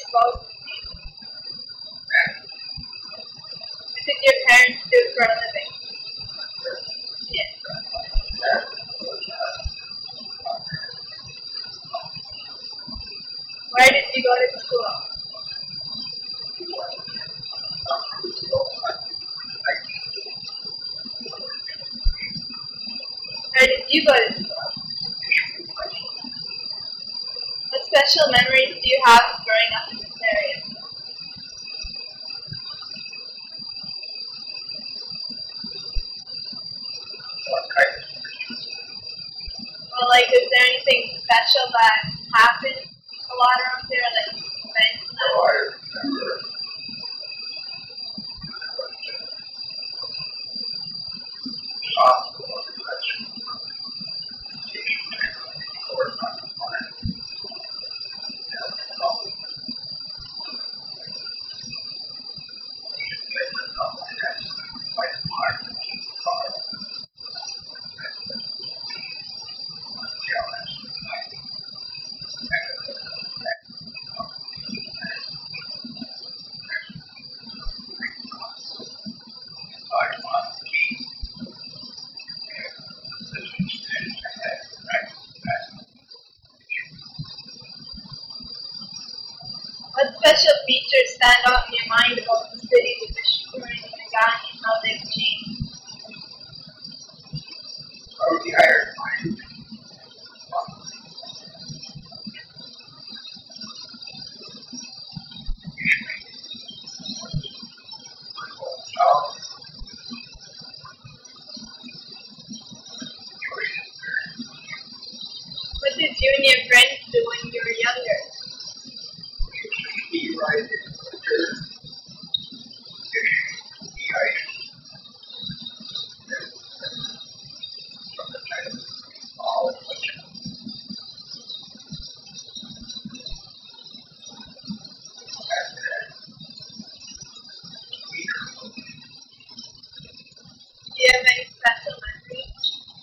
Both. What did your parents do for a living? Yeah. Where did you go to school? Where did you go to school? What special memories do you have of growing up in this area? Well, like, is there anything special that happened a lot around there, like events? What special features stand out in your mind about the cities of Mishpuri and Nagani and how they've changed? What did you and your friends do when you were younger? Do you have any special memories?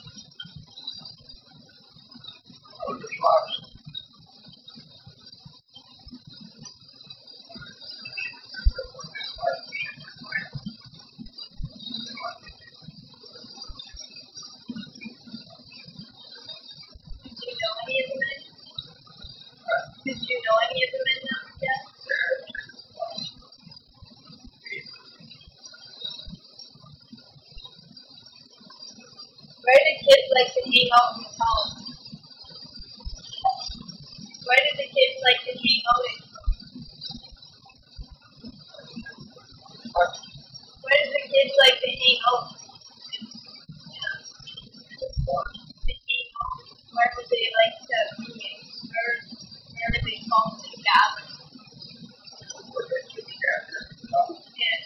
Did you know any of the men? Did you know any of the men that were dead? Where did kids like to hang out in town? Where did the kids like to hang out in? Where did the kids like to hang out? Where would they like to meet? Where would they come to gather? Yes.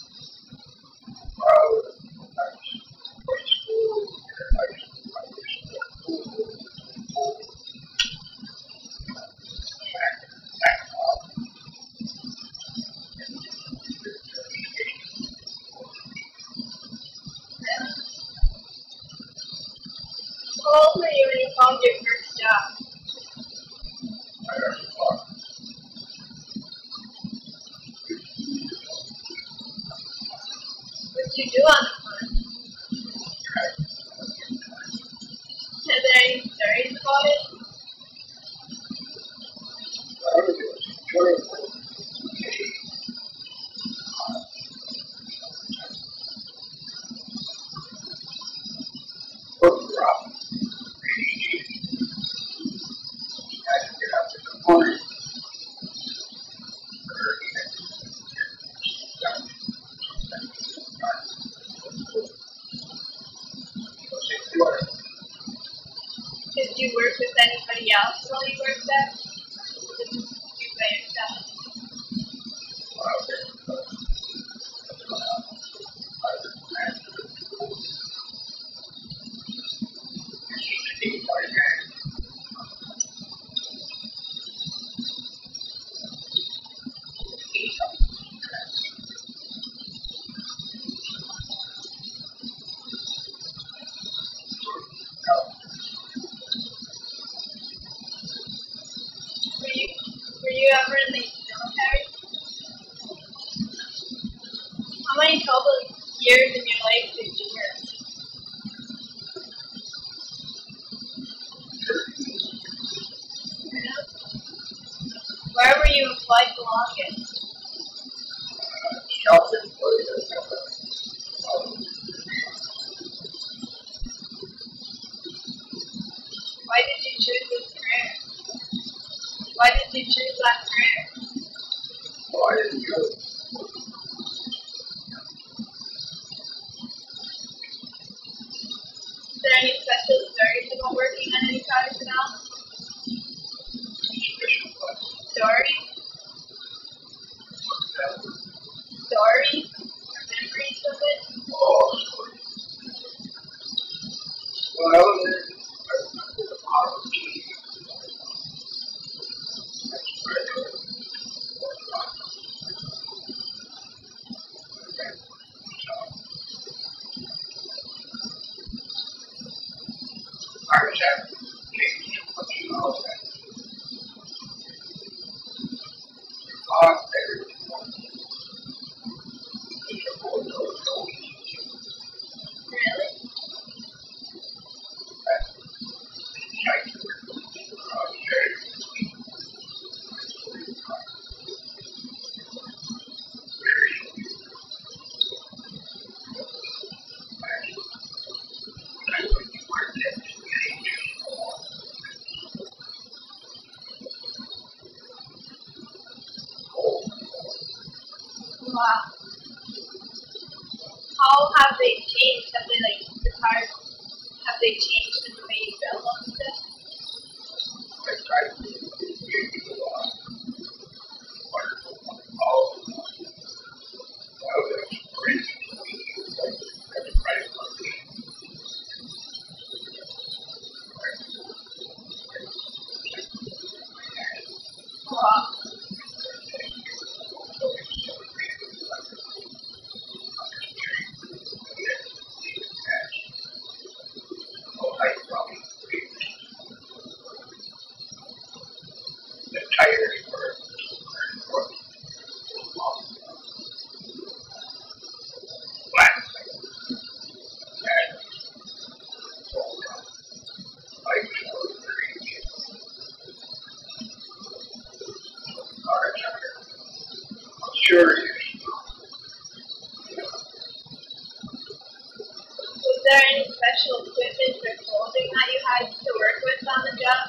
How old were you when you found your first job? What did you do on the farm? Are there any stories about it? Did you work with anybody else while you worked there? Or did you by yourself? Were you ever in the years in your life did you work? Where were you employed the longest? Why did you choose this career? Why did you choose that career? Is there any special stories about working on any product now? Stories? Stories? Or memories of it? Really? Wow. How have they changed? Have they the cars? Have they changed in the way you build them and stuff? Wow. Was there any special equipment or clothing that you had to work with on the job?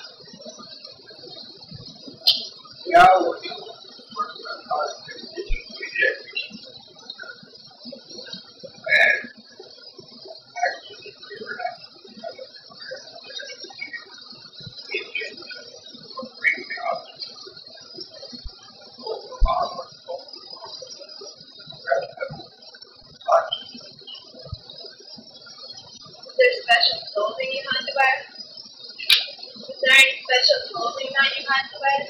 Was there special clothing you had to wear? Was there any special clothing that you had to wear?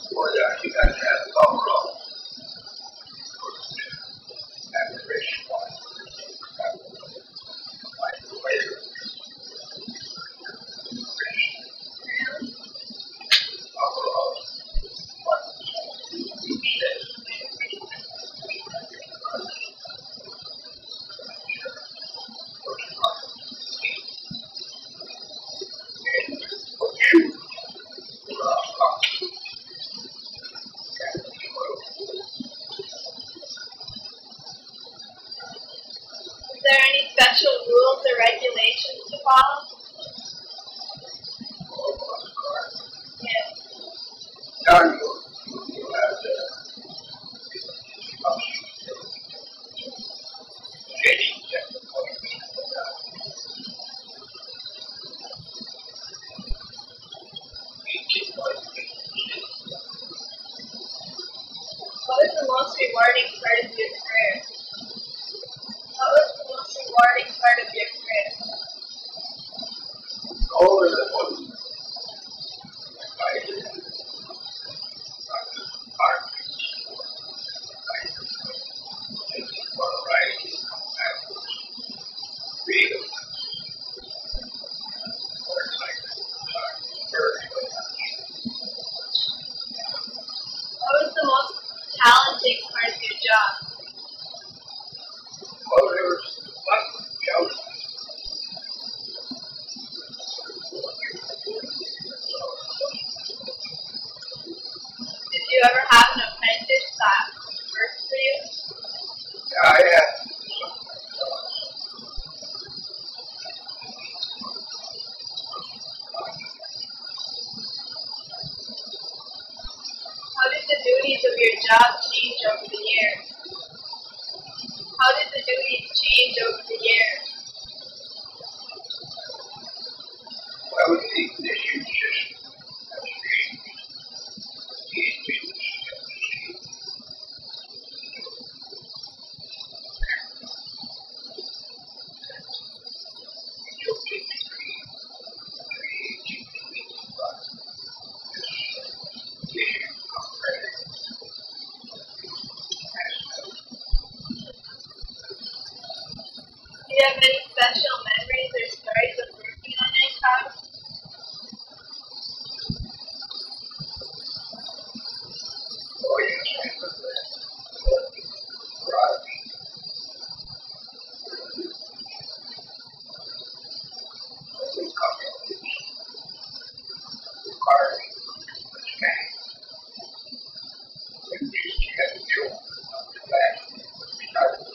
Was there any special rules or regulations to follow? Yeah. What was the most rewarding part of your career? What was the most rewarding part of your career? What was the most challenging part of your job? did the duties of your job change over the years? How did the duties change over the years? Well, the issues just have changed. The issues have changed. You'll get to create Do you have any special memories or stories of working on NCOG? Oh, yes, I remember that. Rodney, we come in this car, this gang, and we used to have a joke on the back. We started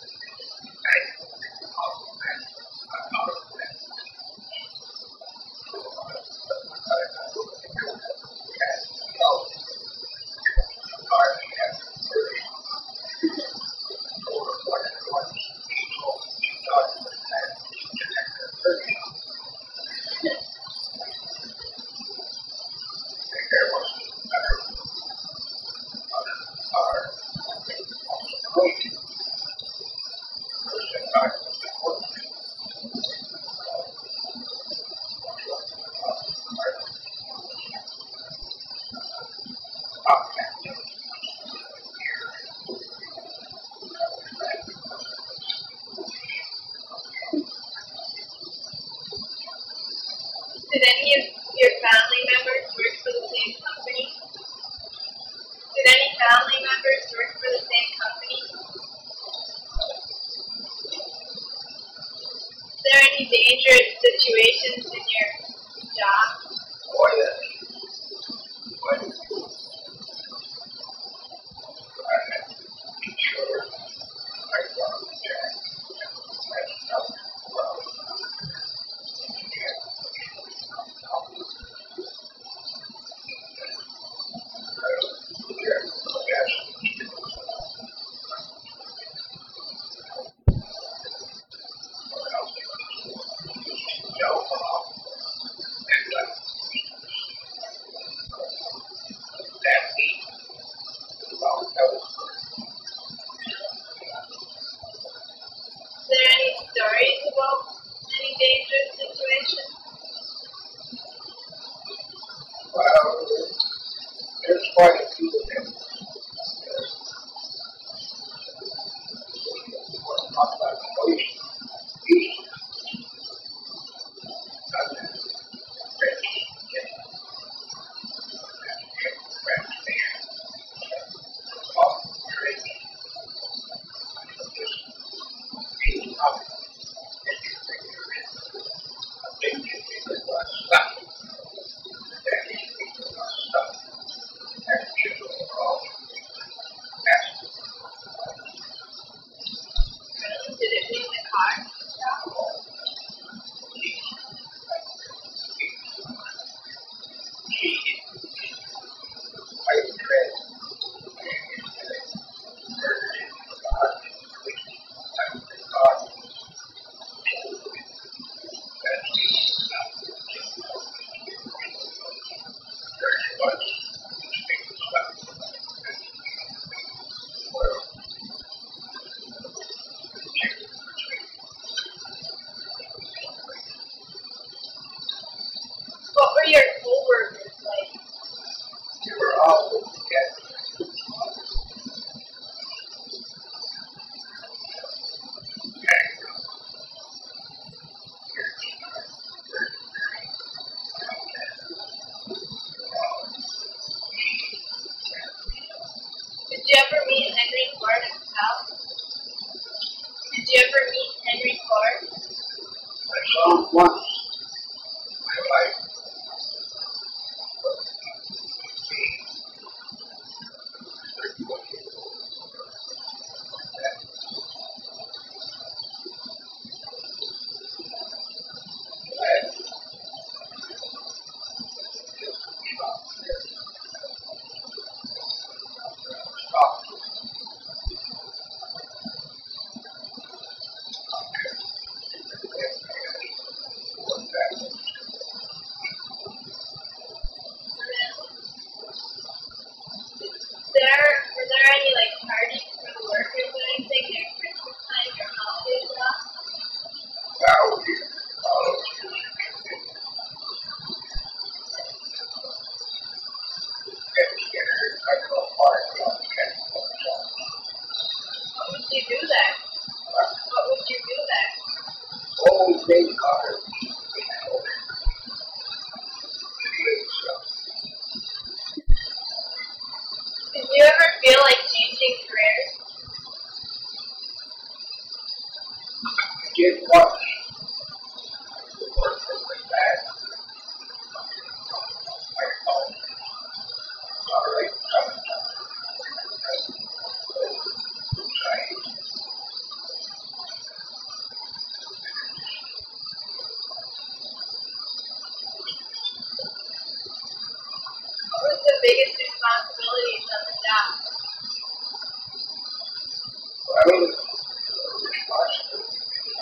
Did any of your family members work for the same company? Did any family members work for the same company? Is there any dangerous situations in your job? Oh, yes. But I had to be sure I got the jack. That's not well. Is there any stories about any dangerous situations? Well, there's quite a few of them. Want to talk about the east, Did it leave the car? What were your co-workers like? You were all together. Did you ever meet Henry Ford himself? Did you ever meet Henry Ford? I saw him once in my life. feel like changing careers? I did watch the work that was bad. I called. All right, What was the biggest responsibilities on the job? well, responsibility.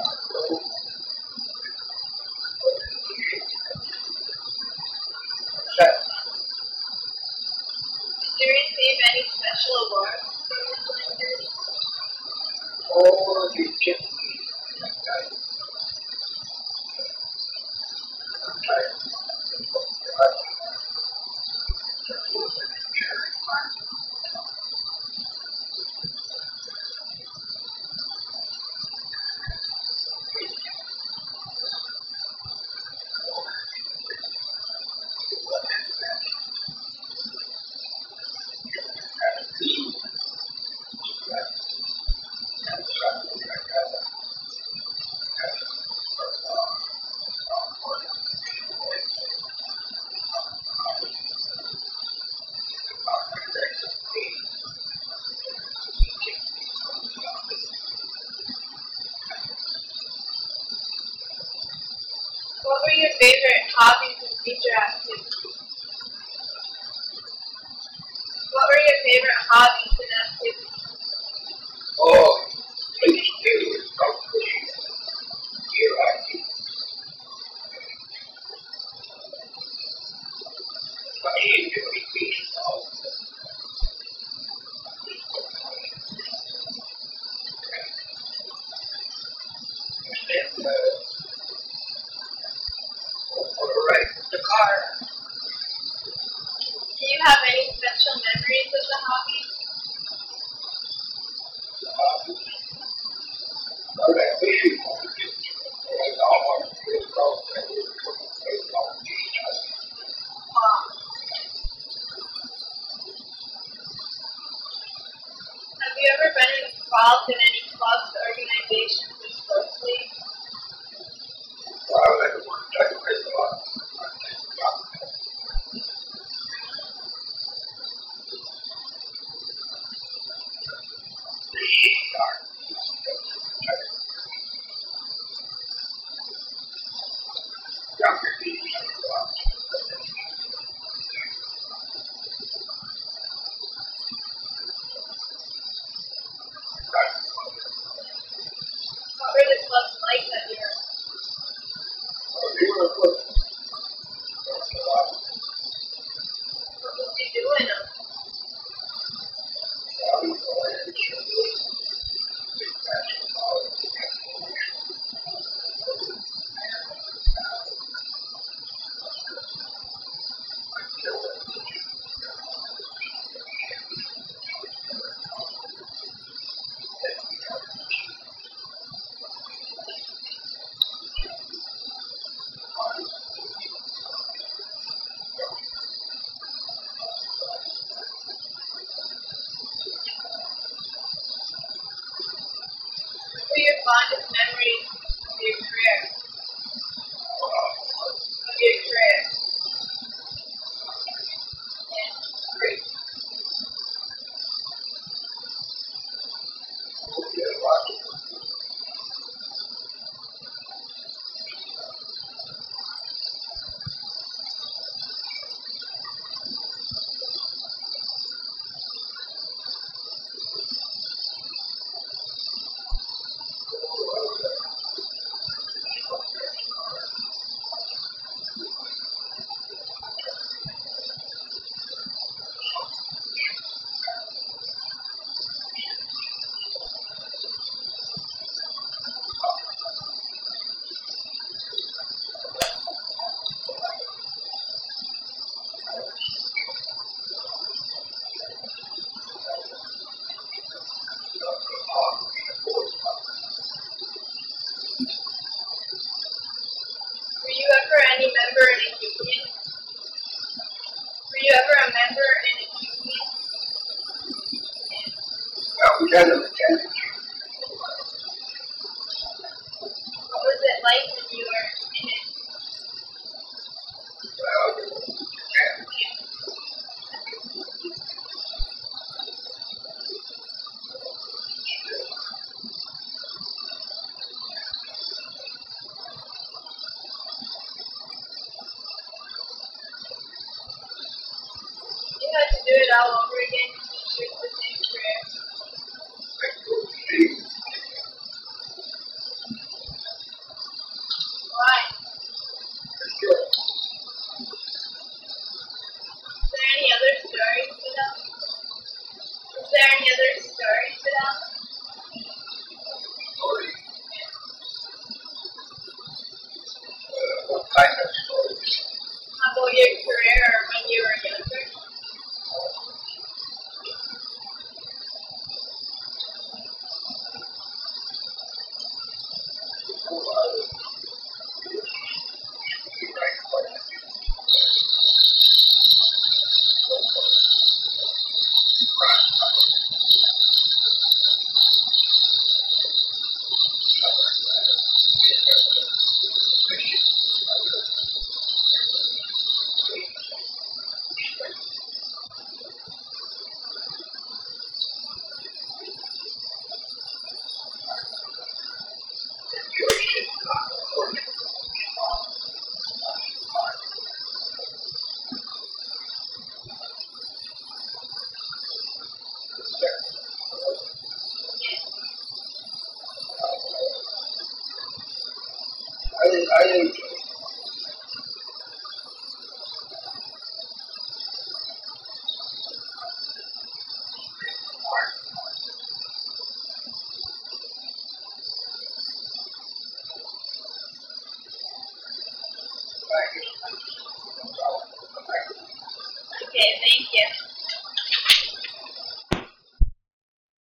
Did you receive any special awards from this activity? Or you get What were your favorite hobbies and future activities? What were your favorite hobbies and activities? oh, please do probably here I do. I enjoy baseball. And right with the car. Do you have any special memories of the hobby? But I wish you would. And all my baseball players could baseball games. Have you ever been involved in any clubs, organizations, or sports leagues? Well, I worked at a lot. Younger people. What were the clubs like that year? What would you do in them? What were your fondest memories of your career? kind of attended you? What was it like when you were in it? Well, attended you. You had to do it all over again to choose the same prayer. I go to see. Why? It's good. Is there any other stories to tell? Is there any other stories to tell? Story. What kind of stories? How about your career when you were younger? I enjoy it. Okay, thank you.